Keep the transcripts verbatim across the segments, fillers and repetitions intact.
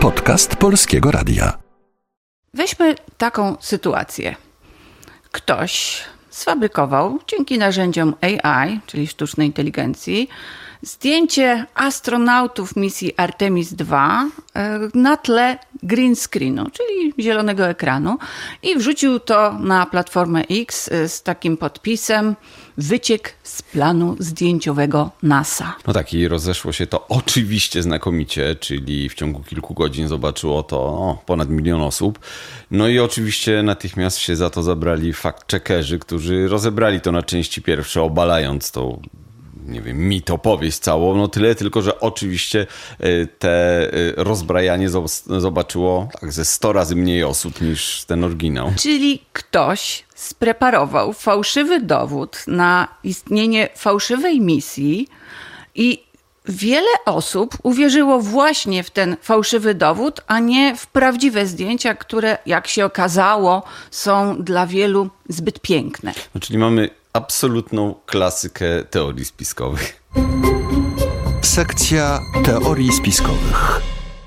Podcast Polskiego Radia. Weźmy taką sytuację. Ktoś sfabrykował dzięki narzędziom A I, czyli sztucznej inteligencji, zdjęcie astronautów misji Artemis dwa na tle green screenu, czyli zielonego ekranu, i wrzucił to na platformę X z takim podpisem: wyciek z planu zdjęciowego NASA. No tak, i rozeszło się to oczywiście znakomicie, czyli w ciągu kilku godzin zobaczyło to o, ponad milion osób. No i oczywiście natychmiast się za to zabrali fact-checkerzy, którzy rozebrali to na części pierwsze, obalając to, nie wiem, mit, opowieść całą. No tyle tylko, że oczywiście te rozbrajanie zobaczyło tak ze sto razy mniej osób niż ten oryginał. Czyli ktoś spreparował fałszywy dowód na istnienie fałszywej misji i wiele osób uwierzyło właśnie w ten fałszywy dowód, a nie w prawdziwe zdjęcia, które, jak się okazało, są dla wielu zbyt piękne. No, czyli mamy absolutną klasykę teorii spiskowych. Sekcja teorii spiskowych.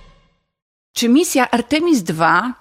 Czy misja Artemis dwa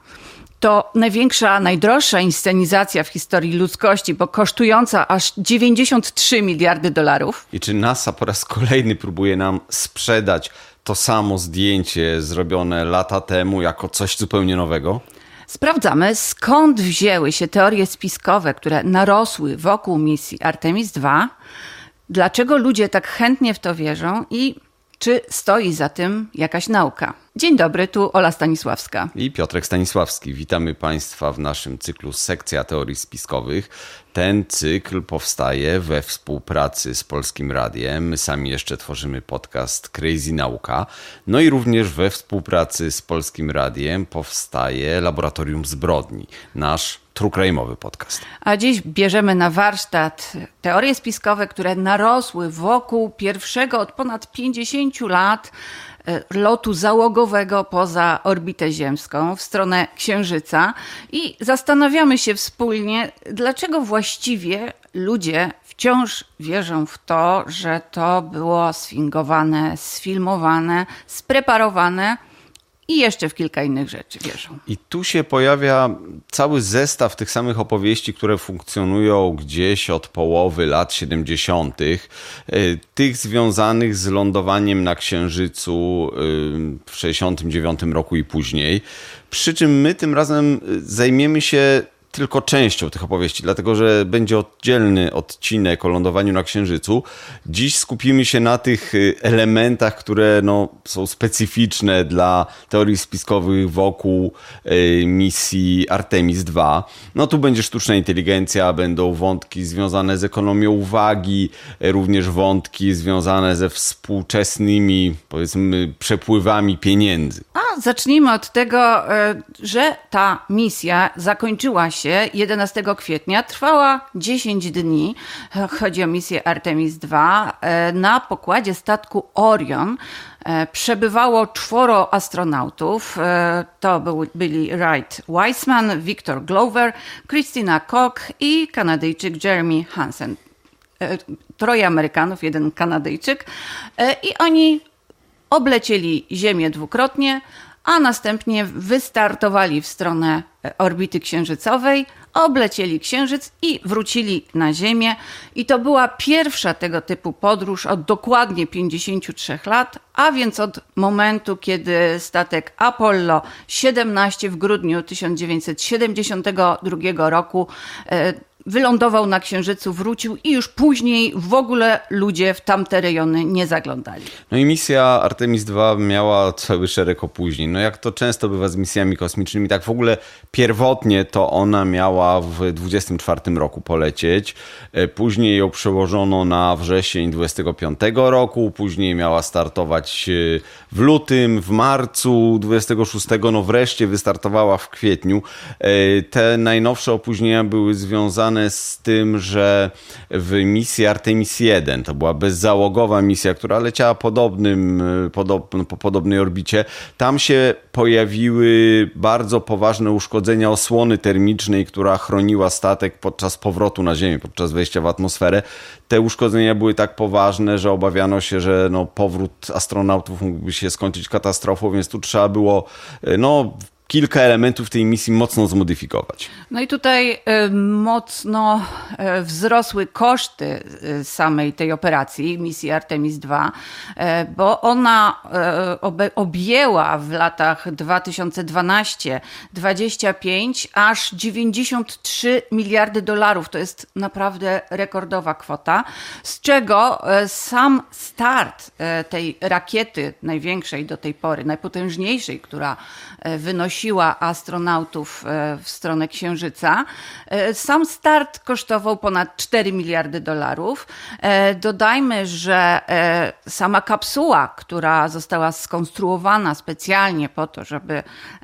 to największa, najdroższa inscenizacja w historii ludzkości, bo kosztująca aż dziewięćdziesiąt trzy miliardy dolarów? I czy NASA po raz kolejny próbuje nam sprzedać to samo zdjęcie zrobione lata temu jako coś zupełnie nowego? Sprawdzamy, skąd wzięły się teorie spiskowe, które narosły wokół misji Artemis dwa, dlaczego ludzie tak chętnie w to wierzą i czy stoi za tym jakaś nauka. Dzień dobry, tu Ola Stanisławska. I Piotrek Stanisławski. Witamy Państwa w naszym cyklu Sekcja Teorii Spiskowych. Ten cykl powstaje we współpracy z Polskim Radiem. My sami jeszcze tworzymy podcast Crazy Nauka. No i również we współpracy z Polskim Radiem powstaje Laboratorium Zbrodni, nasz true crime'owy podcast. A dziś bierzemy na warsztat teorie spiskowe, które narosły wokół pierwszego od ponad pięćdziesięciu lat lotu załogowego poza orbitę ziemską w stronę Księżyca i zastanawiamy się wspólnie, dlaczego właściwie ludzie wciąż wierzą w to, że to było sfingowane, sfilmowane, spreparowane i jeszcze w kilka innych rzeczy wierzą. I tu się pojawia cały zestaw tych samych opowieści, które funkcjonują gdzieś od połowy lat siedemdziesiątych. Tych związanych z lądowaniem na Księżycu w sześćdziesiątym dziewiątym roku i później. Przy czym my tym razem zajmiemy się tylko częścią tych opowieści, dlatego że będzie oddzielny odcinek o lądowaniu na Księżycu. Dziś skupimy się na tych elementach, które no, są specyficzne dla teorii spiskowych wokół y, misji Artemis dwa. No tu będzie sztuczna inteligencja, będą wątki związane z ekonomią uwagi, również wątki związane ze współczesnymi, powiedzmy, przepływami pieniędzy. A zacznijmy od tego, że ta misja zakończyła się jedenastego kwietnia, trwała dziesięć dni. Chodzi o misję Artemis dwa. Na pokładzie statku Orion przebywało czworo astronautów. To był, byli Wright Wiseman, Victor Glover, Christina Koch i Kanadyjczyk Jeremy Hansen. Troje Amerykanów, jeden Kanadyjczyk. I oni oblecieli Ziemię dwukrotnie, a następnie wystartowali w stronę orbity księżycowej, oblecieli Księżyc i wrócili na Ziemię. I to była pierwsza tego typu podróż od dokładnie pięćdziesięciu trzech lat, a więc od momentu, kiedy statek Apollo siedemnaście w grudniu tysiąc dziewięćset siedemdziesiątego drugiego roku wylądował na Księżycu, wrócił i już później w ogóle ludzie w tamte rejony nie zaglądali. No i misja Artemis dwa miała cały szereg opóźnień. No jak to często bywa z misjami kosmicznymi, tak w ogóle pierwotnie to ona miała w dwudziestym czwartym roku polecieć. Później ją przełożono na wrzesień dwudziestego piątego roku. Później miała startować w lutym, w marcu dwudziestego szóstego. No wreszcie wystartowała w kwietniu. Te najnowsze opóźnienia były związane związane z tym, że w misji Artemis jeden, to była bezzałogowa misja, która leciała podobnym, podob, po podobnej orbicie, tam się pojawiły bardzo poważne uszkodzenia osłony termicznej, która chroniła statek podczas powrotu na Ziemię, podczas wejścia w atmosferę. Te uszkodzenia były tak poważne, że obawiano się, że no, powrót astronautów mógłby się skończyć katastrofą, więc tu trzeba było no, kilka elementów tej misji mocno zmodyfikować. No i tutaj y, mocno y, wzrosły koszty y, samej tej operacji, misji Artemis dwa, y, bo ona y, obe, objęła w latach dwa tysiące dwunastym do dwudziestego piątego aż dziewięćdziesiąt trzy miliardy dolarów. To jest naprawdę rekordowa kwota, z czego y, sam start y, tej rakiety największej do tej pory, najpotężniejszej, która y, wynosi siła astronautów w stronę Księżyca. Sam start kosztował ponad cztery miliardy dolarów. Dodajmy, że sama kapsuła, która została skonstruowana specjalnie po to, żeby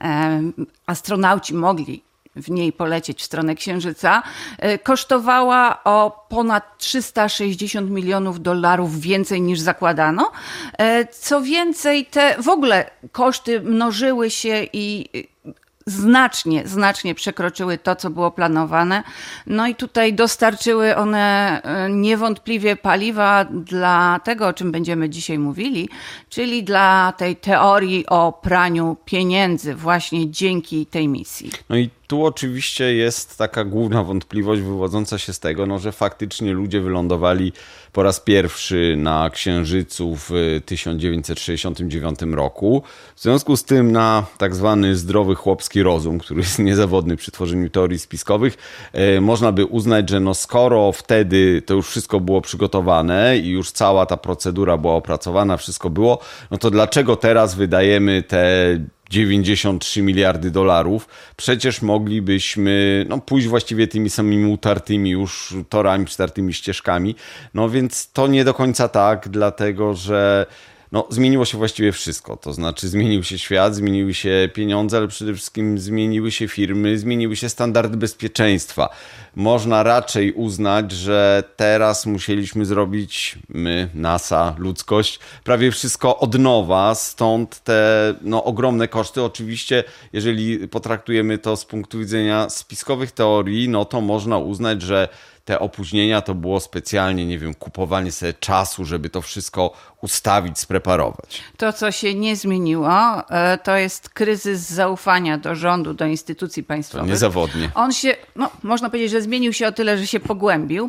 astronauci mogli w niej polecieć w stronę Księżyca, kosztowała o ponad trzysta sześćdziesiąt milionów dolarów więcej niż zakładano. Co więcej, te w ogóle koszty mnożyły się i znacznie, znacznie przekroczyły to, co było planowane. No i tutaj dostarczyły one niewątpliwie paliwa dla tego, o czym będziemy dzisiaj mówili, czyli dla tej teorii o praniu pieniędzy właśnie dzięki tej misji. No i tu oczywiście jest taka główna wątpliwość wywodząca się z tego, no, że faktycznie ludzie wylądowali po raz pierwszy na Księżycu w tysiąc dziewięćset sześćdziesiątym dziewiątym roku. W związku z tym na tak zwany zdrowy chłopski rozum, który jest niezawodny przy tworzeniu teorii spiskowych, e, można by uznać, że no skoro wtedy to już wszystko było przygotowane i już cała ta procedura była opracowana, wszystko było, no to dlaczego teraz wydajemy te dziewięćdziesiąt trzy miliardy dolarów? Przecież moglibyśmy no, pójść właściwie tymi samymi utartymi już torami, startymi ścieżkami. No więc to nie do końca tak, dlatego że no, zmieniło się właściwie wszystko. To znaczy zmienił się świat, zmieniły się pieniądze, ale przede wszystkim zmieniły się firmy, zmieniły się standardy bezpieczeństwa. Można raczej uznać, że teraz musieliśmy zrobić, my, NASA, ludzkość, prawie wszystko od nowa, stąd te no, ogromne koszty. Oczywiście, jeżeli potraktujemy to z punktu widzenia spiskowych teorii, no to można uznać, że te opóźnienia to było specjalnie, nie wiem, kupowanie sobie czasu, żeby to wszystko ustawić, spreparować. To, co się nie zmieniło, to jest kryzys zaufania do rządu, do instytucji państwowych. To niezawodnie. On się, no, można powiedzieć, że zmienił się o tyle, że się pogłębił,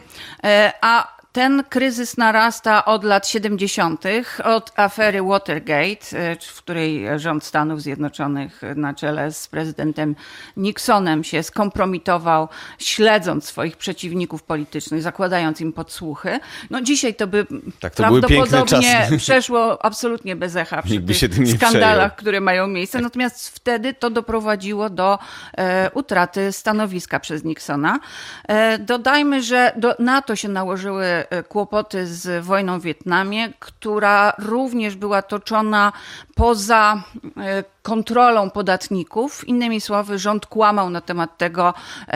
a ten kryzys narasta od lat siedemdziesiątych, od afery Watergate, w której rząd Stanów Zjednoczonych na czele z prezydentem Nixonem się skompromitował, śledząc swoich przeciwników politycznych, zakładając im podsłuchy. No dzisiaj to by tak, to prawdopodobnie przeszło absolutnie bez echa przy Nikt by tych się tym nie skandalach, przejął. które mają miejsce. Natomiast wtedy to doprowadziło do e, utraty stanowiska przez Nixona. E, dodajmy, że do, na to się nałożyły kłopoty z wojną w Wietnamie, która również była toczona poza kontrolą podatników. Innymi słowy, rząd kłamał na temat tego,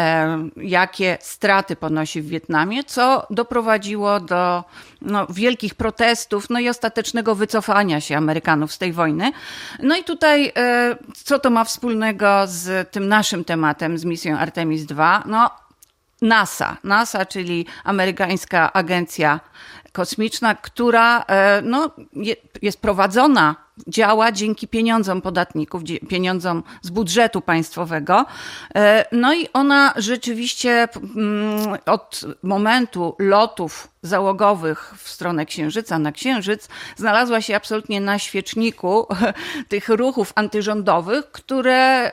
jakie straty ponosi w Wietnamie, co doprowadziło do no, wielkich protestów, no i ostatecznego wycofania się Amerykanów z tej wojny. No i tutaj, co to ma wspólnego z tym naszym tematem, z misją Artemis dwa? No, NASA, NASA, czyli amerykańska agencja kosmiczna, która no, jest prowadzona, działa dzięki pieniądzom podatników, pieniądzom z budżetu państwowego. No i ona rzeczywiście od momentu lotów załogowych w stronę Księżyca, na Księżyc, znalazła się absolutnie na świeczniku tych ruchów antyrządowych, które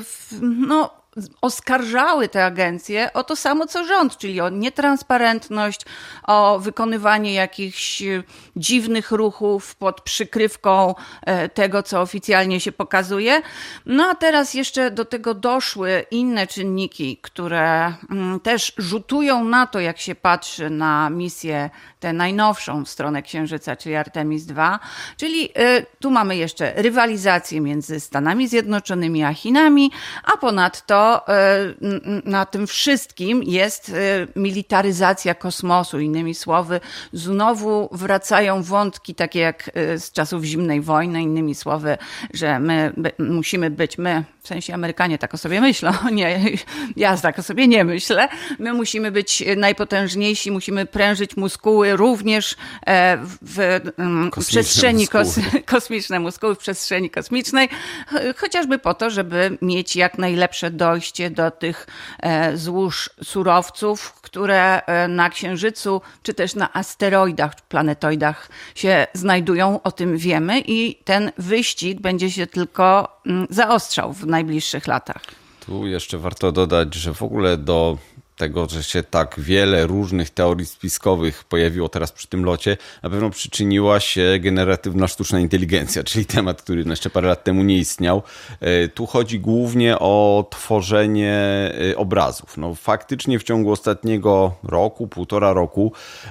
no, oskarżały te agencje o to samo co rząd, czyli o nietransparentność, o wykonywanie jakichś dziwnych ruchów pod przykrywką tego, co oficjalnie się pokazuje. No a teraz jeszcze do tego doszły inne czynniki, które też rzutują na to, jak się patrzy na misję tę najnowszą w stronę Księżyca, czyli Artemis dwa, czyli tu mamy jeszcze rywalizację między Stanami Zjednoczonymi a Chinami, a ponadto to na tym wszystkim jest militaryzacja kosmosu. Innymi słowy, znowu wracają wątki takie jak z czasów zimnej wojny. Innymi słowy, że my musimy być, my, w sensie Amerykanie tak o sobie myślą, nie, ja tak o sobie nie myślę. My musimy być najpotężniejsi, musimy prężyć muskuły również w, w przestrzeni kos, kosmicznej, muskuły w przestrzeni kosmicznej, chociażby po to, żeby mieć jak najlepsze dojście do tych złóż surowców, które na Księżycu, czy też na asteroidach, planetoidach się znajdują, o tym wiemy i ten wyścig będzie się tylko zaostrzał w najbliższych latach. Tu jeszcze warto dodać, że w ogóle do tego, że się tak wiele różnych teorii spiskowych pojawiło teraz przy tym locie, na pewno przyczyniła się generatywna sztuczna inteligencja, czyli temat, który jeszcze parę lat temu nie istniał. Tu chodzi głównie o tworzenie obrazów. No, faktycznie w ciągu ostatniego roku, półtora roku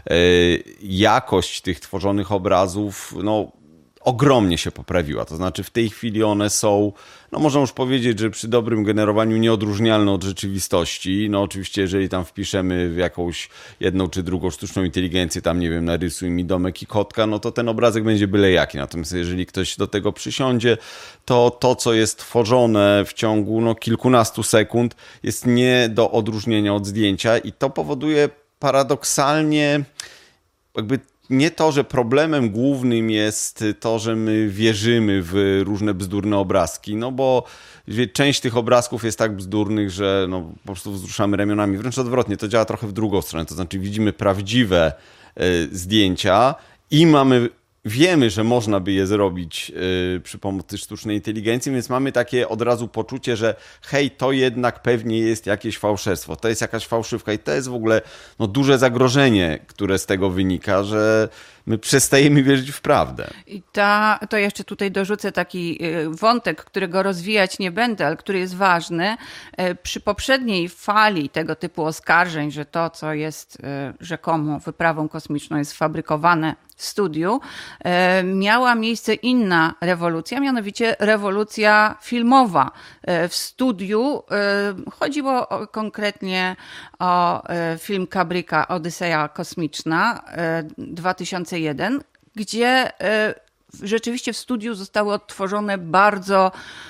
jakość tych tworzonych obrazów, no, ogromnie się poprawiła. To znaczy w tej chwili one są, no można już powiedzieć, że przy dobrym generowaniu nieodróżnialne od rzeczywistości. No oczywiście jeżeli tam wpiszemy w jakąś jedną czy drugą sztuczną inteligencję, tam nie wiem, narysuj mi domek i kotka, no to ten obrazek będzie byle jaki. Natomiast jeżeli ktoś do tego przysiądzie, to to, co jest tworzone w ciągu no, kilkunastu sekund, jest nie do odróżnienia od zdjęcia i to powoduje paradoksalnie jakby nie to, że problemem głównym jest to, że my wierzymy w różne bzdurne obrazki, no bo część tych obrazków jest tak bzdurnych, że no, po prostu wzruszamy ramionami. Wręcz odwrotnie, to działa trochę w drugą stronę. To znaczy widzimy prawdziwe y, zdjęcia i mamy, wiemy, że można by je zrobić y, przy pomocy sztucznej inteligencji, więc mamy takie od razu poczucie, że hej, to jednak pewnie jest jakieś fałszerstwo, to jest jakaś fałszywka i to jest w ogóle no, duże zagrożenie, które z tego wynika, że my przestajemy wierzyć w prawdę. I ta, to jeszcze tutaj dorzucę taki wątek, którego rozwijać nie będę, ale który jest ważny. Przy poprzedniej fali tego typu oskarżeń, że to, co jest rzekomo wyprawą kosmiczną, jest fabrykowane w studiu, miała miejsce inna rewolucja, mianowicie rewolucja filmowa. W studiu chodziło konkretnie o film Kubricka Odyseja Kosmiczna dwa tysiące jeden, gdzie rzeczywiście w studiu zostały odtworzone bardzo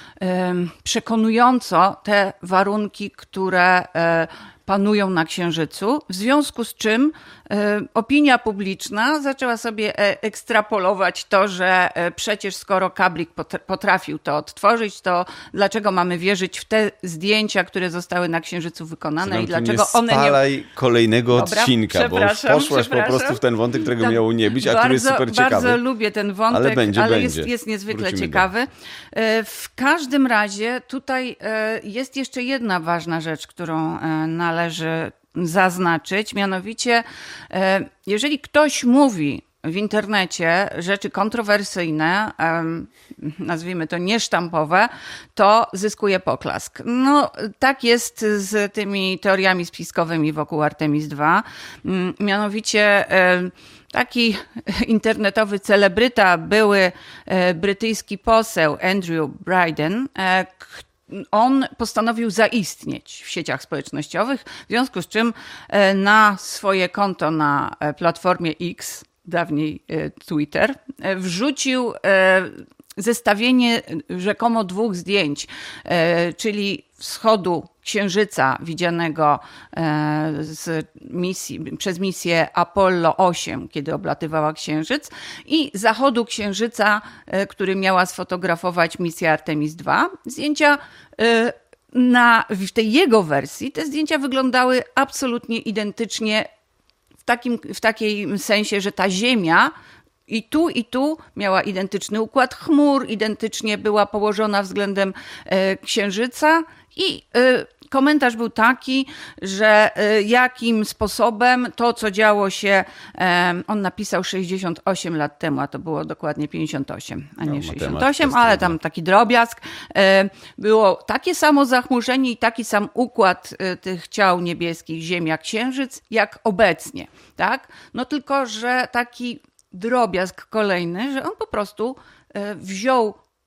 przekonująco te warunki, które panują na Księżycu, w związku z czym e, opinia publiczna zaczęła sobie e, ekstrapolować to, że e, przecież skoro Kubrick potrafił to odtworzyć, to dlaczego mamy wierzyć w te zdjęcia, które zostały na Księżycu wykonane i dlaczego one nie... spalaj kolejnego Dobra, odcinka, bo już poszłaś po prostu w ten wątek, którego tak, miało nie być, a bardzo, który jest super ciekawy. Bardzo lubię ten wątek, ale, będzie, ale będzie. Jest, jest niezwykle Wrócimy ciekawy. Do... W każdym razie tutaj jest jeszcze jedna ważna rzecz, którą należy należy zaznaczyć, mianowicie jeżeli ktoś mówi w internecie rzeczy kontrowersyjne, nazwijmy to niesztampowe, to zyskuje poklask. No tak jest z tymi teoriami spiskowymi wokół Artemis dwa, mianowicie taki internetowy celebryta, były brytyjski poseł Andrew Bryden, on postanowił zaistnieć w sieciach społecznościowych, w związku z czym na swoje konto na platformie X, dawniej Twitter, wrzucił zestawienie rzekomo dwóch zdjęć, czyli wschodu Księżyca widzianego z misji, przez misję Apollo osiem, kiedy oblatywała Księżyc, i zachodu Księżyca, który miała sfotografować misja Artemis dwa. Zdjęcia na, w tej jego wersji, te zdjęcia wyglądały absolutnie identycznie w takim, w takim sensie, że ta Ziemia i tu, i tu miała identyczny układ chmur, identycznie była położona względem Księżyca i komentarz był taki, że jakim sposobem to, co działo się, on napisał sześćdziesiąt osiem lat temu, a to było dokładnie pięćdziesiąt osiem, a nie no, sześćdziesiąt osiem, ale tam taki drobiazg. Było takie samo zachmurzenie i taki sam układ tych ciał niebieskich, Ziemia, Księżyc, jak obecnie. Tak? No tylko, że taki drobiazg kolejny, że on po prostu wziął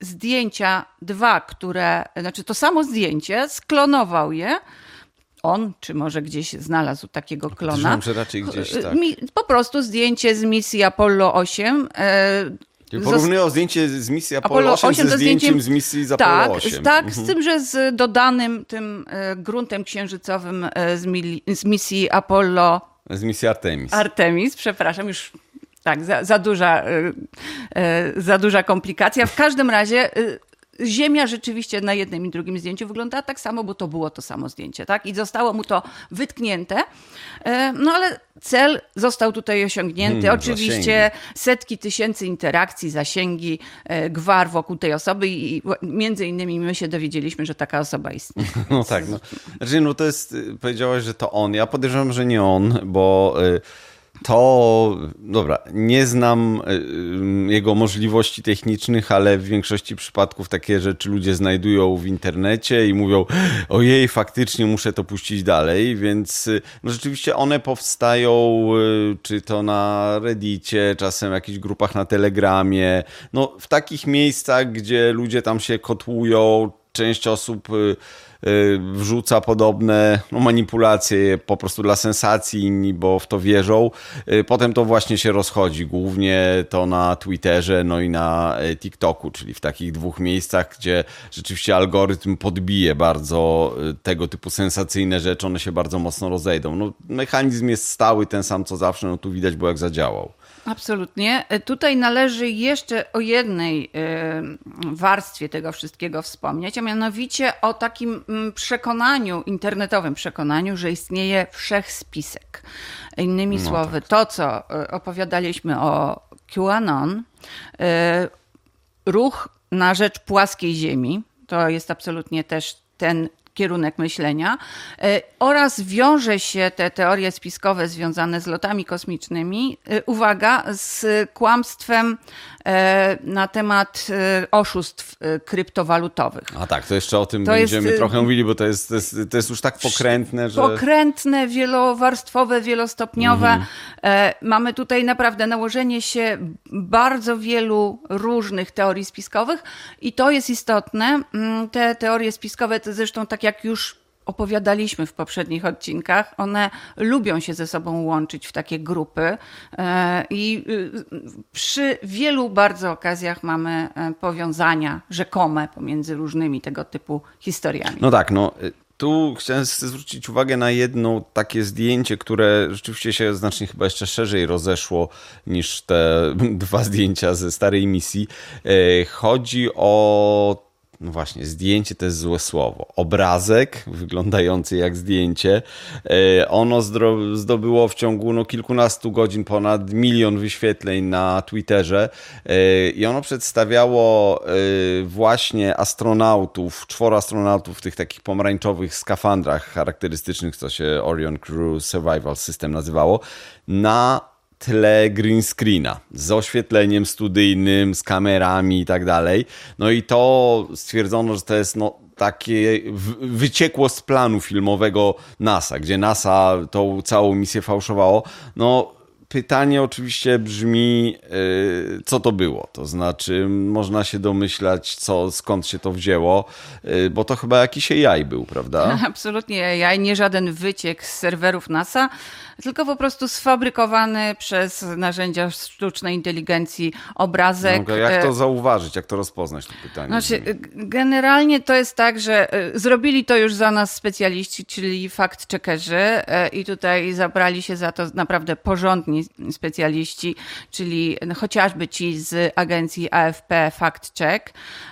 zdjęcia dwa, które, znaczy to samo zdjęcie, sklonował je. On, czy może gdzieś znalazł takiego klona. Podejrzewam, że raczej gdzieś tak. Mi, po prostu zdjęcie z misji Apollo osiem. E, Porównują zdjęcie z misji Apollo, Apollo osiem, osiem ze zdjęciem zdjęciem z misji z Apollo tak, osiem. Tak, mhm. z tym, że z dodanym tym gruntem księżycowym z, mili, z misji Apollo... Z misji Artemis. Artemis, przepraszam, już tak, za, za, duża, za duża komplikacja. W każdym razie... Ziemia rzeczywiście na jednym i drugim zdjęciu wyglądała tak samo, bo to było to samo zdjęcie, tak? I zostało mu to wytknięte. No ale cel został tutaj osiągnięty. Hmm, Oczywiście zasięgi. Setki tysięcy interakcji, zasięgi, gwar wokół tej osoby i między innymi my się dowiedzieliśmy, że taka osoba istnieje. No tak, no. Znaczy, no to jest, powiedziałaś, że to on. Ja podejrzewam, że nie on, bo... To, dobra, nie znam jego możliwości technicznych, ale w większości przypadków takie rzeczy ludzie znajdują w internecie i mówią, ojej, faktycznie muszę to puścić dalej, więc no rzeczywiście one powstają, czy to na Reddicie, czasem w jakichś grupach na Telegramie, no w takich miejscach, gdzie ludzie tam się kotłują, część osób wrzuca podobne no, manipulacje po prostu dla sensacji, inni bo w to wierzą. Potem to właśnie się rozchodzi, głównie to na Twitterze, no i na TikToku, czyli w takich dwóch miejscach, gdzie rzeczywiście algorytm podbije bardzo tego typu sensacyjne rzeczy, one się bardzo mocno rozejdą. No, mechanizm jest stały, ten sam co zawsze, no tu widać było jak zadziałał. Absolutnie. Tutaj należy jeszcze o jednej warstwie tego wszystkiego wspomnieć, a mianowicie o takim przekonaniu, internetowym przekonaniu, że istnieje wszechspisek. Innymi no słowy, tak. To co opowiadaliśmy o QAnon, ruch na rzecz płaskiej ziemi, to jest absolutnie też ten kierunek myślenia oraz wiąże się te teorie spiskowe związane z lotami kosmicznymi, uwaga, z kłamstwem na temat oszustw kryptowalutowych. A tak, to jeszcze o tym to będziemy jest, trochę mówili, bo to jest, to jest, to jest już tak pokrętne, że... Pokrętne, wielowarstwowe, wielostopniowe. Mhm. Mamy tutaj naprawdę nałożenie się bardzo wielu różnych teorii spiskowych i to jest istotne. Te teorie spiskowe to zresztą tak jak już opowiadaliśmy w poprzednich odcinkach, one lubią się ze sobą łączyć w takie grupy i przy wielu bardzo okazjach mamy powiązania rzekome pomiędzy różnymi tego typu historiami. No tak, no tu chciałem zwrócić uwagę na jedno takie zdjęcie, które rzeczywiście się znacznie chyba jeszcze szerzej rozeszło niż te dwa zdjęcia ze starej misji. Chodzi o No właśnie, zdjęcie to jest złe słowo. Obrazek wyglądający jak zdjęcie. Ono zdobyło w ciągu no, kilkunastu godzin ponad milion wyświetleń na Twitterze i ono przedstawiało właśnie astronautów, czworo astronautów w tych takich pomarańczowych skafandrach charakterystycznych, co się Orion Crew Survival System nazywało, na tle green screena z oświetleniem studyjnym, z kamerami i tak dalej. No i to stwierdzono, że to jest no, takie wyciekło z planu filmowego NASA, gdzie NASA tą całą misję fałszowało. No pytanie oczywiście brzmi, co to było. To znaczy można się domyślać, co, skąd się to wzięło, bo to chyba jakiś A I był, prawda? Absolutnie A I, nie żaden wyciek z serwerów NASA, tylko po prostu sfabrykowany przez narzędzia sztucznej inteligencji obrazek. No, jak to zauważyć, jak to rozpoznać, to pytanie? Znaczy, generalnie to jest tak, że zrobili to już za nas specjaliści, czyli fact-checkerzy i tutaj zabrali się za to naprawdę porządni specjaliści, czyli chociażby ci z agencji A F P Fact Check.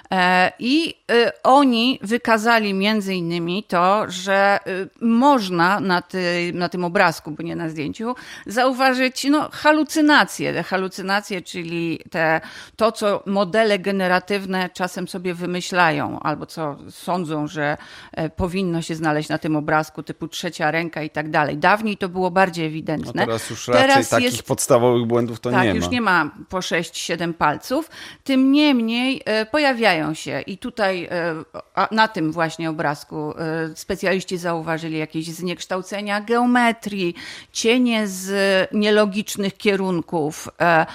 I oni wykazali między innymi to, że można na, ty, na tym obrazku, bo nie na zdjęciu, zauważyć no, halucynacje. Te halucynacje, czyli te, to, co modele generatywne czasem sobie wymyślają, albo co sądzą, że powinno się znaleźć na tym obrazku, typu trzecia ręka i tak dalej. Dawniej to było bardziej ewidentne. No teraz już raczej teraz takich jest, podstawowych błędów to tak, nie ma. Tak, już nie ma po sześć siedem palców. Tym niemniej pojawiają się i tutaj na tym właśnie obrazku specjaliści zauważyli jakieś zniekształcenia geometrii, cienie z nielogicznych kierunków.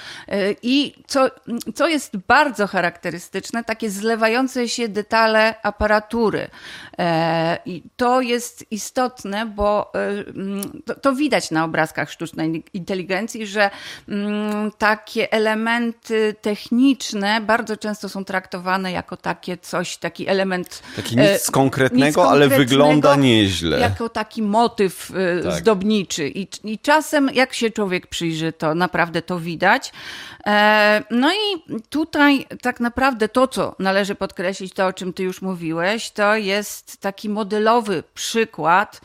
I co, co jest bardzo charakterystyczne, takie zlewające się detale aparatury. I to jest istotne, bo to, to widać na obrazkach sztucznej inteligencji, że takie elementy techniczne bardzo często są traktowane jako takie coś, taki element... Taki nic konkretnego, nic konkretnego, ale wygląda nieźle. Jako taki motyw tak. zdobniczy. I, I czasem, jak się człowiek przyjrzy, to naprawdę to widać. No i tutaj tak naprawdę to, co należy podkreślić, to o czym ty już mówiłeś, to jest taki modelowy przykład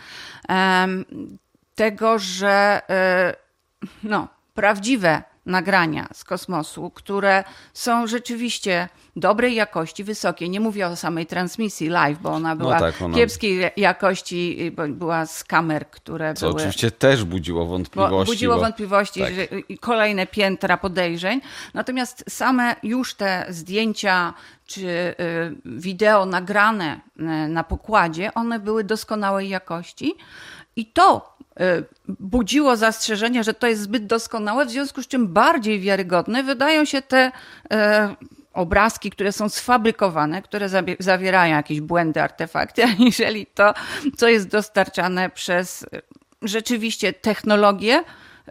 tego, że no, prawdziwe nagrania z kosmosu, które są rzeczywiście dobrej jakości, wysokiej. Nie mówię o samej transmisji live, bo ona była no tak, ona... kiepskiej jakości, bo była z kamer, które Co były... oczywiście też budziło wątpliwości. Bo budziło bo... wątpliwości, tak. że kolejne piętra podejrzeń. Natomiast same już te zdjęcia czy wideo nagrane na pokładzie, one były doskonałej jakości i to budziło zastrzeżenia, że to jest zbyt doskonałe, w związku z czym bardziej wiarygodne wydają się te e, obrazki, które są sfabrykowane, które zawierają jakieś błędy, artefakty, aniżeli to, co jest dostarczane przez rzeczywiście technologię,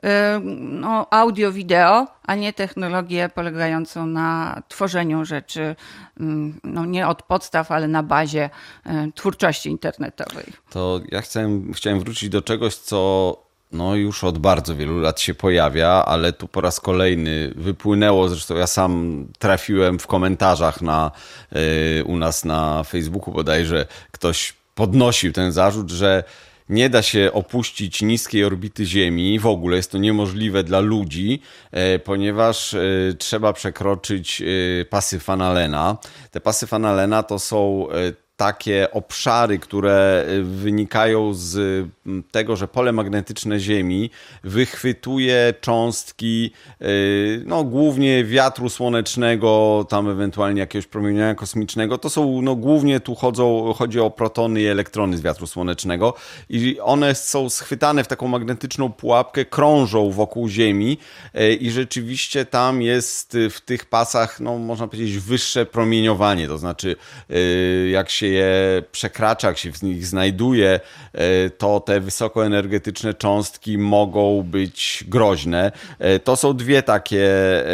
no, audio, wideo, a nie technologię polegającą na tworzeniu rzeczy, no nie od podstaw, ale na bazie twórczości internetowej. To ja chciałem, chciałem wrócić do czegoś, co no już od bardzo wielu lat się pojawia, ale tu po raz kolejny wypłynęło, zresztą ja sam trafiłem w komentarzach na, yy, u nas na Facebooku bodajże, ktoś podnosił ten zarzut, że nie da się opuścić niskiej orbity Ziemi, w ogóle jest to niemożliwe dla ludzi, ponieważ trzeba przekroczyć pasy Van Allena. Te pasy Van Allena to są takie obszary, które wynikają z tego, że pole magnetyczne Ziemi wychwytuje cząstki, no głównie wiatru słonecznego, tam ewentualnie jakiegoś promieniowania kosmicznego. To są, no głównie tu chodzą, chodzi o protony i elektrony z wiatru słonecznego i one są schwytane w taką magnetyczną pułapkę, krążą wokół Ziemi i rzeczywiście tam jest w tych pasach, no można powiedzieć, wyższe promieniowanie, to znaczy jak się je przekracza, jak się w nich znajduje, to te wysokoenergetyczne cząstki mogą być groźne. To są dwie takie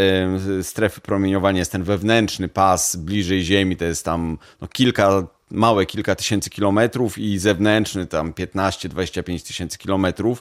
strefy promieniowania. Jest ten wewnętrzny pas bliżej Ziemi, to jest tam no, kilka małe kilka tysięcy kilometrów i zewnętrzny tam piętnaście do dwudziestu pięciu tysięcy kilometrów.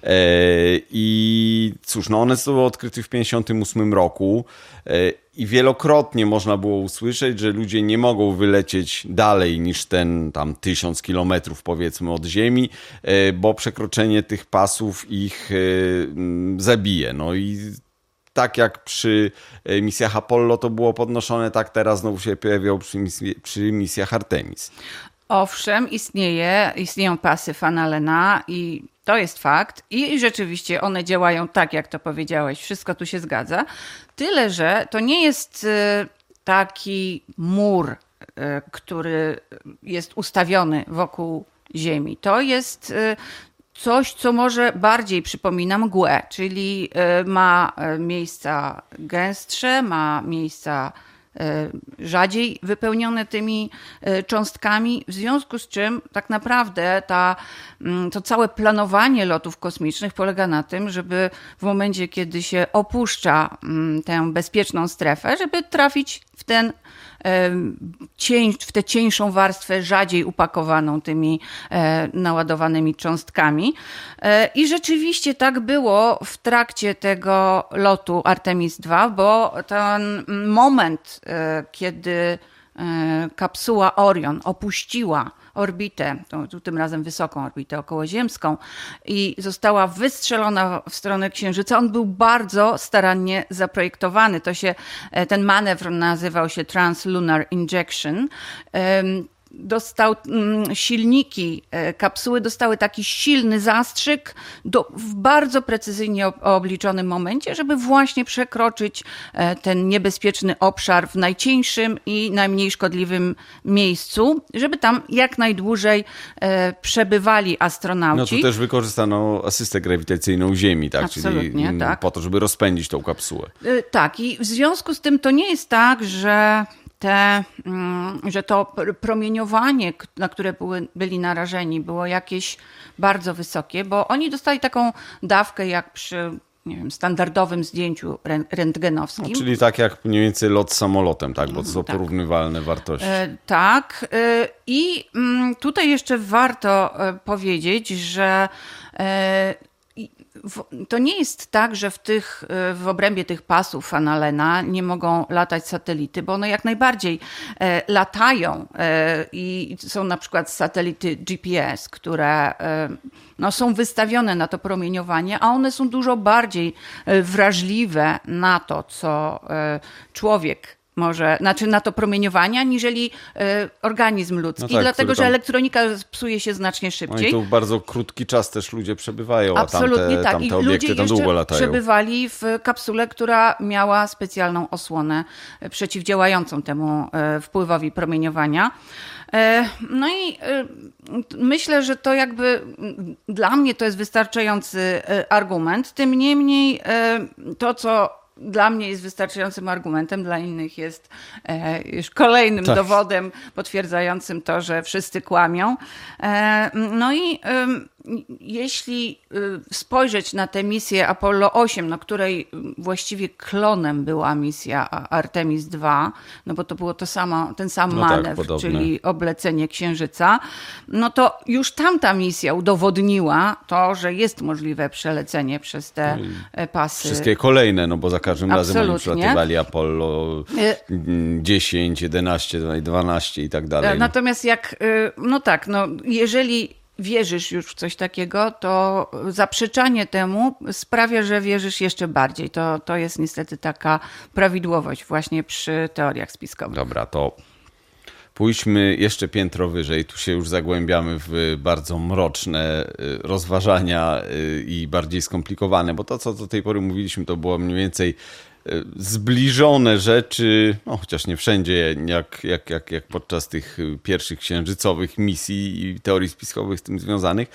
I cóż, no one zostały odkryte w pięćdziesiątym ósmym roku i wielokrotnie można było usłyszeć, że ludzie nie mogą wylecieć dalej niż ten tam tysiąc kilometrów powiedzmy od Ziemi, bo przekroczenie tych pasów ich zabije. No i tak jak przy misjach Apollo to było podnoszone, tak teraz znowu się pojawiało przy, misji, przy misjach Artemis. Owszem, istnieje, istnieją pasy Van Allena i to jest fakt. I rzeczywiście one działają tak, jak to powiedziałeś. Wszystko tu się zgadza. Tyle, że to nie jest taki mur, który jest ustawiony wokół Ziemi. To jest coś, co może bardziej przypomina mgłę, czyli ma miejsca gęstsze, ma miejsca rzadziej wypełnione tymi cząstkami, w związku z czym tak naprawdę ta, to całe planowanie lotów kosmicznych polega na tym, żeby w momencie, kiedy się opuszcza tę bezpieczną strefę, żeby trafić w ten w tę cieńszą warstwę, rzadziej upakowaną tymi naładowanymi cząstkami. I rzeczywiście tak było w trakcie tego lotu Artemis dwa, bo ten moment, kiedy kapsuła Orion opuściła orbitę, to, tym razem wysoką orbitę okołoziemską i została wystrzelona w stronę Księżyca, on był bardzo starannie zaprojektowany. To się, ten manewr nazywał się Translunar Injection. dostał silniki, kapsuły dostały taki silny zastrzyk do, w bardzo precyzyjnie obliczonym momencie, żeby właśnie przekroczyć ten niebezpieczny obszar w najcieńszym i najmniej szkodliwym miejscu, żeby tam jak najdłużej przebywali astronauci. No tu też wykorzystano asystę grawitacyjną Ziemi, tak? Absolutnie, Czyli tak. po to, żeby rozpędzić tą kapsułę. Tak, i w związku z tym to nie jest tak, że Te, że to promieniowanie, na które były, byli narażeni, było jakieś bardzo wysokie, bo oni dostali taką dawkę jak przy, nie wiem, standardowym zdjęciu rentgenowskim. No, czyli tak jak mniej więcej lot samolotem, tak? Bo to są tak. porównywalne wartości. E, tak. E, I m, tutaj jeszcze warto e, powiedzieć, że e, to nie jest tak, że w, tych, w obrębie tych pasów Van Allena nie mogą latać satelity, bo one jak najbardziej e, latają e, i są na przykład satelity G P S, które e, no, są wystawione na to promieniowanie, a one są dużo bardziej wrażliwe na to, co e, człowiek może, znaczy na to promieniowanie, aniżeli y, organizm ludzki, no tak, dlatego, tam... że elektronika psuje się znacznie szybciej. No i tu w bardzo krótki czas też ludzie przebywają, Absolutnie a tamte, tak. tamte I obiekty ludzie tam długo latają. przebywali w kapsule, która miała specjalną osłonę przeciwdziałającą temu y, wpływowi promieniowania. Y, no i y, myślę, że to jakby y, dla mnie to jest wystarczający y, argument. Tym niemniej y, to, co dla mnie jest wystarczającym argumentem, dla innych jest e, już kolejnym tak. dowodem potwierdzającym to, że wszyscy kłamią. E, no i e, jeśli spojrzeć na tę misję Apollo osiem, no, której właściwie klonem była misja Artemis dwa, no bo to było to samo, ten sam no manewr, tak, czyli oblecenie Księżyca, no to już tamta misja udowodniła to, że jest możliwe przelecenie przez te no pasy. Wszystkie kolejne, no bo za każdym Absolutnie. razem oni przylatywali Apollo dziesięć, jedenaście, dwanaście i tak dalej. Natomiast jak, no tak, no jeżeli wierzysz już w coś takiego, to zaprzeczanie temu sprawia, że wierzysz jeszcze bardziej. To, to jest niestety taka prawidłowość właśnie przy teoriach spiskowych. Dobra, to pójdźmy jeszcze piętro wyżej. Tu się już zagłębiamy w bardzo mroczne rozważania i bardziej skomplikowane, bo to, co do tej pory mówiliśmy, to było mniej więcej zbliżone rzeczy, no chociaż nie wszędzie, jak, jak, jak, jak podczas tych pierwszych księżycowych misji i teorii spiskowych z tym związanych.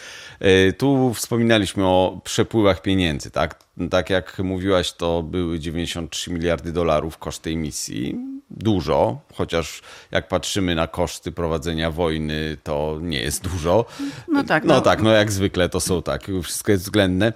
Tu wspominaliśmy o przepływach pieniędzy, tak? Tak jak mówiłaś, to były dziewięćdziesiąt trzy miliardy dolarów koszt tej misji. Dużo, chociaż jak patrzymy na koszty prowadzenia wojny, to nie jest dużo. No tak, no, no. tak, no jak zwykle to są tak, wszystko jest względne.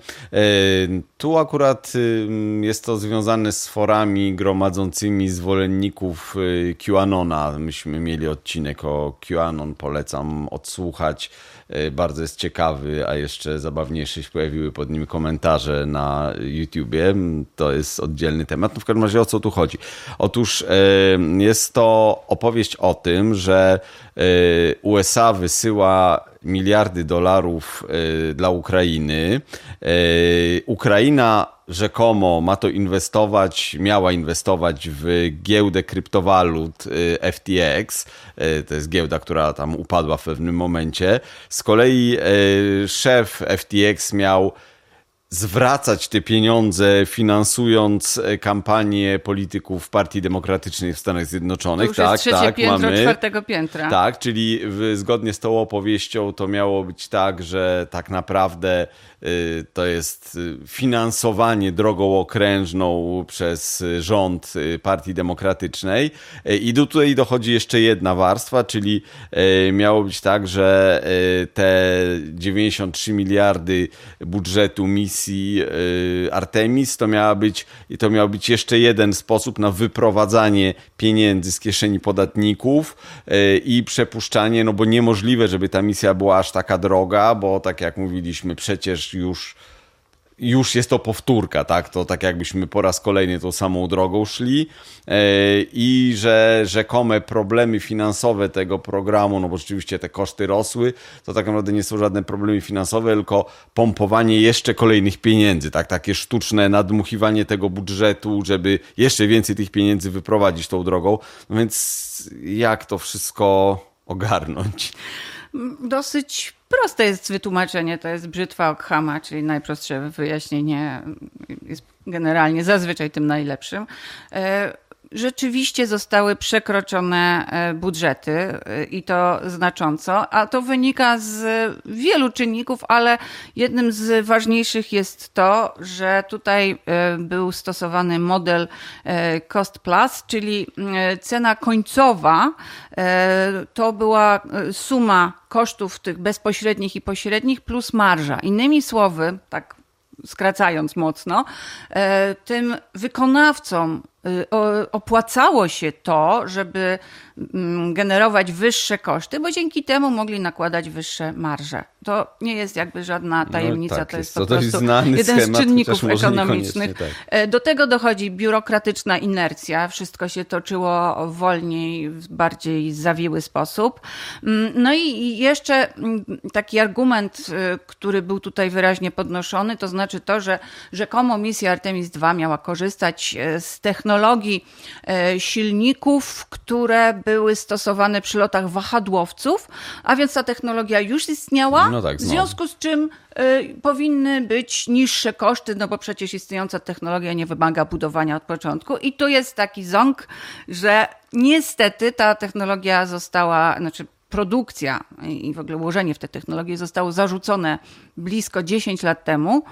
Tu akurat jest to związane z forami gromadzącymi zwolenników QAnona. Myśmy mieli odcinek o QAnon, polecam odsłuchać. Bardzo jest ciekawy, a jeszcze zabawniejsze się pojawiły pod nim komentarze na YouTubie. To jest oddzielny temat. No w każdym razie o co tu chodzi? Otóż jest to opowieść o tym, że U S A wysyła miliardy dolarów dla Ukrainy. Ukraina rzekomo ma to inwestować, miała inwestować w giełdę kryptowalut F T X. To jest giełda, która tam upadła w pewnym momencie. Z kolei szef F T X miał zwracać te pieniądze, finansując kampanię polityków Partii Demokratycznej w Stanach Zjednoczonych. To już tak, jest trzecie tak, piętro mamy. czwartego piętra. Tak, czyli w, zgodnie z tą opowieścią to miało być tak, że tak naprawdę y, to jest finansowanie drogą okrężną przez rząd Partii Demokratycznej. Y, I do, tutaj dochodzi jeszcze jedna warstwa, czyli y, miało być tak, że y, te dziewięćdziesiąt trzy miliardy budżetu misji Artemis to miała być, to miał być jeszcze jeden sposób na wyprowadzanie pieniędzy z kieszeni podatników i przepuszczanie, no bo niemożliwe, żeby ta misja była aż taka droga, bo tak jak mówiliśmy, przecież już już jest to powtórka, tak? To tak jakbyśmy po raz kolejny tą samą drogą szli yy, i że rzekome problemy finansowe tego programu, no bo rzeczywiście te koszty rosły, to tak naprawdę nie są żadne problemy finansowe, tylko pompowanie jeszcze kolejnych pieniędzy, tak? Takie sztuczne nadmuchiwanie tego budżetu, żeby jeszcze więcej tych pieniędzy wyprowadzić tą drogą. No więc jak to wszystko ogarnąć? Dosyć proste jest wytłumaczenie, to jest brzytwa Ockhama, czyli najprostsze wyjaśnienie jest generalnie zazwyczaj tym najlepszym. Rzeczywiście zostały przekroczone budżety i to znacząco, a to wynika z wielu czynników, ale jednym z ważniejszych jest to, że tutaj był stosowany model cost plus, czyli cena końcowa to była suma kosztów tych bezpośrednich i pośrednich plus marża. Innymi słowy, tak skracając mocno, tym wykonawcom opłacało się to, żeby generować wyższe koszty, bo dzięki temu mogli nakładać wyższe marże. To nie jest jakby żadna tajemnica, no tak, to jest, jest po prostu jest jeden schemat, z czynników ekonomicznych. Tak. Do tego dochodzi biurokratyczna inercja, wszystko się toczyło wolniej, w bardziej zawiły sposób. No i jeszcze taki argument, który był tutaj wyraźnie podnoszony, to znaczy to, że rzekomo misja Artemis dwa miała korzystać z technologii silników, które były stosowane przy lotach wahadłowców, a więc ta technologia już istniała, no tak, w związku z czym y, powinny być niższe koszty, no bo przecież istniejąca technologia nie wymaga budowania od początku. I tu jest taki ząg, że niestety ta technologia została, znaczy produkcja i w ogóle ułożenie w tę technologię zostało zarzucone blisko dziesięć lat temu.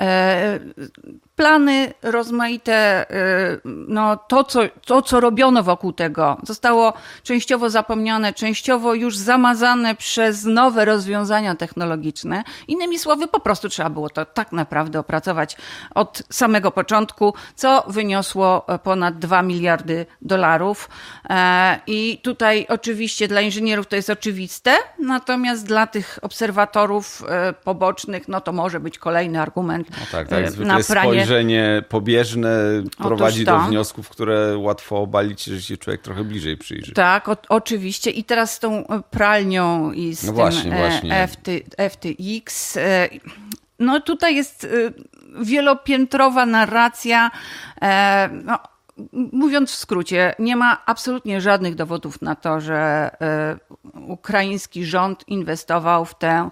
Plany rozmaite, no to co, to, co robiono wokół tego, zostało częściowo zapomniane, częściowo już zamazane przez nowe rozwiązania technologiczne. Innymi słowy, po prostu trzeba było to tak naprawdę opracować od samego początku, co wyniosło ponad dwa miliardy dolarów. I tutaj oczywiście dla inżynierów to jest oczywiste, natomiast dla tych obserwatorów pobocznych, no to może być kolejny argument no tak, tak, na pranie. Spojrzenie pobieżne prowadzi do wniosków, które łatwo obalić, że się człowiek trochę bliżej przyjrzy. Tak, o, oczywiście. I teraz z tą pralnią i z no tym właśnie, właśnie. F T, F T X. No tutaj jest wielopiętrowa narracja. No, mówiąc w skrócie, nie ma absolutnie żadnych dowodów na to, że ukraiński rząd inwestował w tę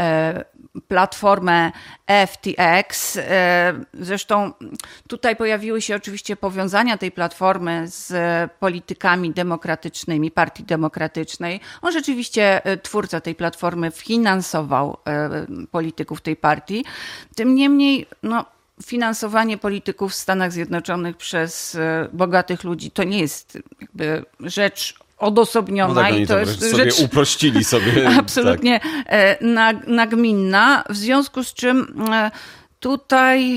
platformę F T X. Zresztą tutaj pojawiły się oczywiście powiązania tej platformy z politykami demokratycznymi, Partii Demokratycznej. On rzeczywiście, twórca tej platformy, finansował polityków tej partii. Tym niemniej, no, finansowanie polityków w Stanach Zjednoczonych przez bogatych ludzi to nie jest jakby rzecz odosobniona. No tak, i to jest sobie rzecz uprościli sobie. absolutnie tak. nagminna, w związku z czym tutaj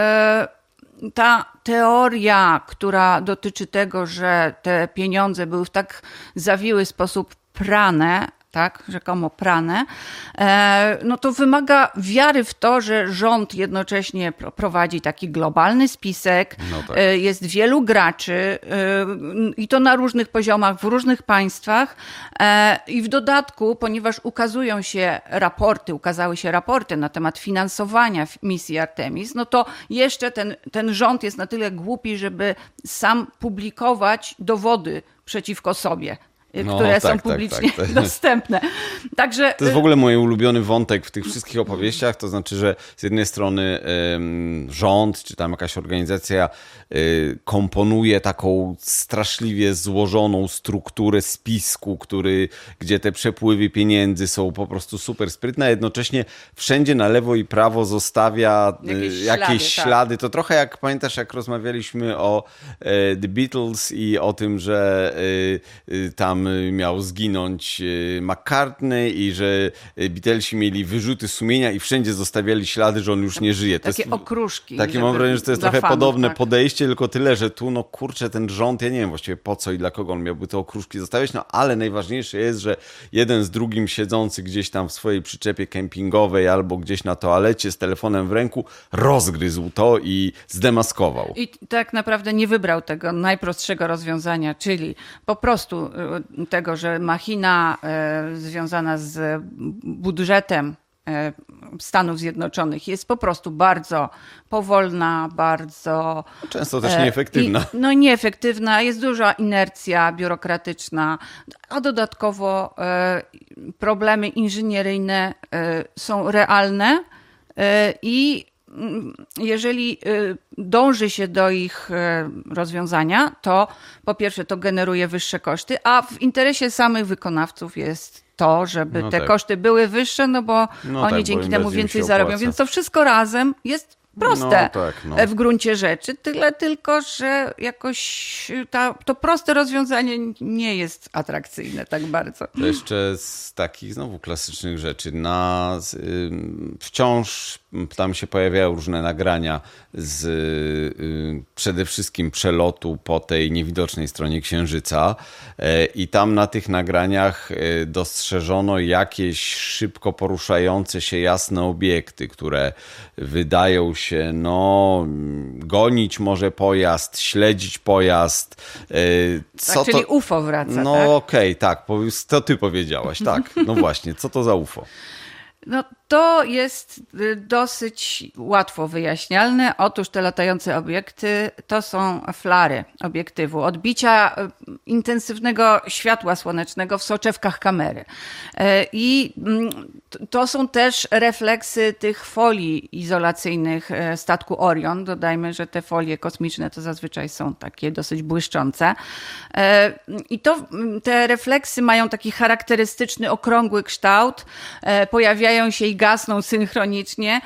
ta teoria, która dotyczy tego, że te pieniądze były w tak zawiły sposób prane, tak, rzekomo prane, no to wymaga wiary w to, że rząd jednocześnie prowadzi taki globalny spisek, no tak. Jest wielu graczy i to na różnych poziomach, w różnych państwach i w dodatku, ponieważ ukazują się raporty, ukazały się raporty na temat finansowania misji Artemis, no to jeszcze ten, ten rząd jest na tyle głupi, żeby sam publikować dowody przeciwko sobie. No, które tak, są publicznie tak, tak, tak. dostępne. Także... To jest w ogóle mój ulubiony wątek w tych wszystkich opowieściach, to znaczy, że z jednej strony ym, rząd, czy tam jakaś organizacja y, komponuje taką straszliwie złożoną strukturę spisku, który, gdzie te przepływy pieniędzy są po prostu super sprytne, a jednocześnie wszędzie na lewo i prawo zostawia y, jakieś, jakieś ślady. ślady. To trochę jak, pamiętasz, jak rozmawialiśmy o y, The Beatles i o tym, że y, y, tam miał zginąć McCartney i że Beatlesi mieli wyrzuty sumienia i wszędzie zostawiali ślady, że on już nie żyje. To takie jest, okruszki. Takie mam wrażenie, że to jest trochę fanów, podobne tak. podejście, tylko tyle, że tu no kurczę, ten rząd, ja nie wiem właściwie po co i dla kogo on miałby te okruszki zostawiać, no ale najważniejsze jest, że jeden z drugim siedzący gdzieś tam w swojej przyczepie kempingowej albo gdzieś na toalecie z telefonem w ręku rozgryzł to i zdemaskował. I tak naprawdę nie wybrał tego najprostszego rozwiązania, czyli po prostu tego, że machina związana z budżetem Stanów Zjednoczonych jest po prostu bardzo powolna, bardzo... Często też nieefektywna. I, no nieefektywna, jest duża inercja biurokratyczna, a dodatkowo problemy inżynieryjne są realne i jeżeli dąży się do ich rozwiązania, to po pierwsze to generuje wyższe koszty, a w interesie samych wykonawców jest to, żeby no te tak. koszty były wyższe, no bo no oni tak, dzięki bo temu więcej zarobią. opłaca. Więc to wszystko razem jest proste no tak, no. w gruncie rzeczy. Tyle tylko, że jakoś ta, to proste rozwiązanie nie jest atrakcyjne tak bardzo. To jeszcze z takich znowu klasycznych rzeczy. Na, y, wciąż tam się pojawiają różne nagrania z y, przede wszystkim przelotu po tej niewidocznej stronie Księżyca y, i tam na tych nagraniach y, dostrzeżono jakieś szybko poruszające się jasne obiekty, które wydają się no gonić może pojazd, śledzić pojazd. Y, co tak, czyli to... U F O wraca, No tak? okej, okay, tak, to ty powiedziałaś, tak. No właśnie, co to za U F O? No to jest dosyć łatwo wyjaśnialne. Otóż te latające obiekty to są flary obiektywu, odbicia intensywnego światła słonecznego w soczewkach kamery. I to są też refleksy tych folii izolacyjnych statku Orion. Dodajmy, że te folie kosmiczne to zazwyczaj są takie dosyć błyszczące. I to, te refleksy mają taki charakterystyczny, okrągły kształt, pojawiają się i gasną synchronicznie.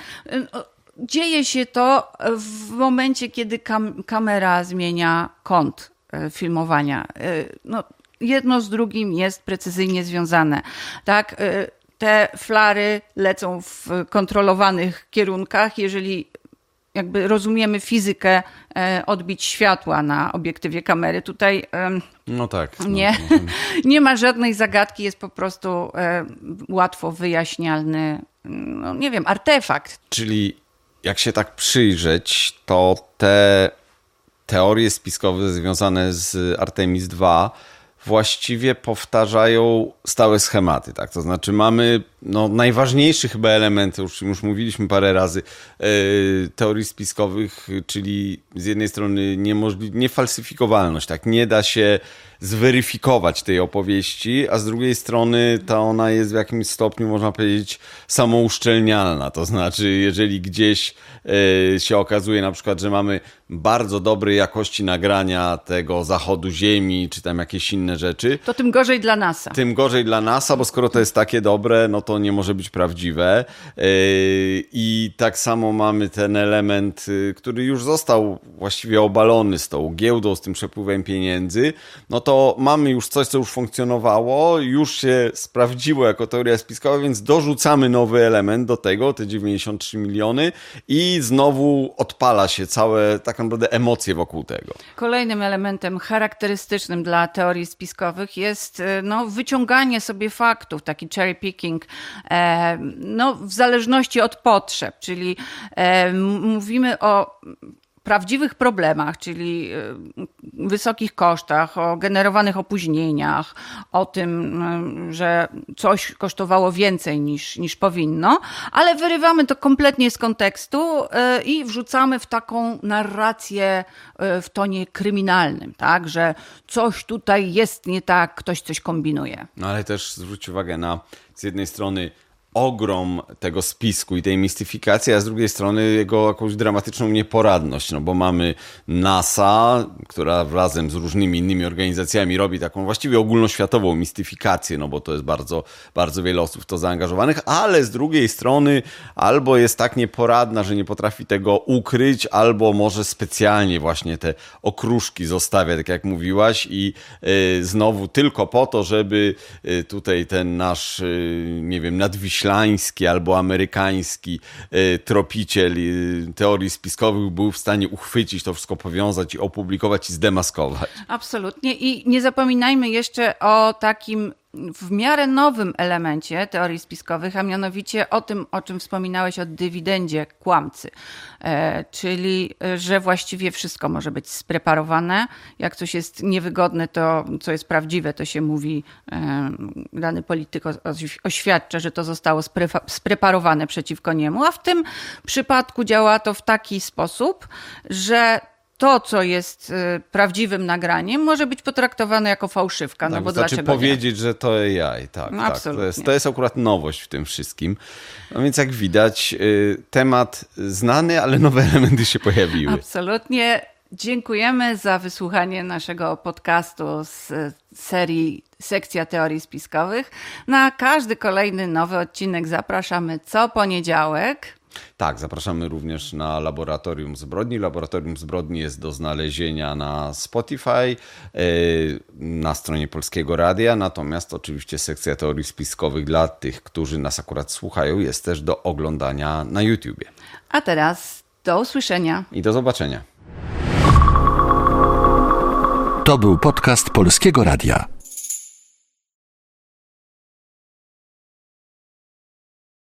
Dzieje się to w momencie, kiedy kam- kamera zmienia kąt filmowania. No, jedno z drugim jest precyzyjnie związane. Tak? Te flary lecą w kontrolowanych kierunkach. Jeżeli jakby rozumiemy fizykę odbić światła na obiektywie kamery, tutaj no tak, no, nie, no. nie ma żadnej zagadki, jest po prostu łatwo wyjaśnialny, no nie wiem, artefakt. Czyli jak się tak przyjrzeć, to te teorie spiskowe związane z Artemis dwa właściwie powtarzają stałe schematy, tak? To znaczy mamy no, najważniejszy chyba element, już, już mówiliśmy parę razy, yy, teorii spiskowych, czyli z jednej strony niemożli- niefalsyfikowalność, tak? Nie da się zweryfikować tej opowieści, a z drugiej strony ta ona jest w jakimś stopniu, można powiedzieć, samouszczelnialna. To znaczy, jeżeli gdzieś yy, się okazuje na przykład, że mamy bardzo dobrej jakości nagrania tego zachodu Ziemi, czy tam jakieś inne rzeczy, to tym gorzej dla NASA. Tym gorzej dla NASA, bo skoro to jest takie dobre, no to nie może być prawdziwe. Yy, I tak samo mamy ten element, yy, który już został właściwie obalony z tą giełdą, z tym przepływem pieniędzy. No to mamy już coś, co już funkcjonowało, już się sprawdziło jako teoria spiskowa, więc dorzucamy nowy element do tego, te dziewięćdziesiąt trzy miliony i znowu odpala się całe tak naprawdę emocje wokół tego. Kolejnym elementem charakterystycznym dla teorii spiskowych jest no, wyciąganie sobie faktów, taki cherry picking, e, no, w zależności od potrzeb, czyli e, mówimy o prawdziwych problemach, czyli wysokich kosztach, o generowanych opóźnieniach, o tym, że coś kosztowało więcej niż, niż powinno, ale wyrywamy to kompletnie z kontekstu i wrzucamy w taką narrację w tonie kryminalnym, tak, że coś tutaj jest nie tak, ktoś coś kombinuje. No ale też zwróć uwagę na z jednej strony ogrom tego spisku i tej mistyfikacji, a z drugiej strony jego jakąś dramatyczną nieporadność, no bo mamy NASA, która razem z różnymi innymi organizacjami robi taką właściwie ogólnoświatową mistyfikację, no bo to jest bardzo, bardzo wiele osób w to zaangażowanych, ale z drugiej strony albo jest tak nieporadna, że nie potrafi tego ukryć, albo może specjalnie właśnie te okruszki zostawia, tak jak mówiłaś, i y, znowu tylko po to, żeby y, tutaj ten nasz, y, nie wiem, nadwiślański albo amerykański y, tropiciel y, teorii spiskowych był w stanie uchwycić to wszystko, powiązać i opublikować i zdemaskować. Absolutnie. I nie zapominajmy jeszcze o takim w miarę nowym elemencie teorii spiskowych, a mianowicie o tym, o czym wspominałeś, o dywidendzie kłamcy. E, czyli, że właściwie wszystko może być spreparowane. Jak coś jest niewygodne, to co jest prawdziwe, to się mówi, e, dany polityk oświadcza, że to zostało spre- spreparowane przeciwko niemu, a w tym przypadku działa to w taki sposób, że to, co jest prawdziwym nagraniem, może być potraktowane jako fałszywka. Tak, no bo wystarczy dlaczego powiedzieć, nie? że to A I. Tak, no, tak. To, jest, to jest akurat nowość w tym wszystkim. No więc jak widać, temat znany, ale nowe elementy się pojawiły. Absolutnie. Dziękujemy za wysłuchanie naszego podcastu z serii Sekcja Teorii Spiskowych. Na każdy kolejny nowy odcinek zapraszamy co poniedziałek. Tak, zapraszamy również na Laboratorium Zbrodni. Laboratorium Zbrodni jest do znalezienia na Spotify, na stronie Polskiego Radia, natomiast oczywiście sekcja teorii spiskowych dla tych, którzy nas akurat słuchają, jest też do oglądania na YouTubie. A teraz do usłyszenia. I do zobaczenia. To był podcast Polskiego Radia.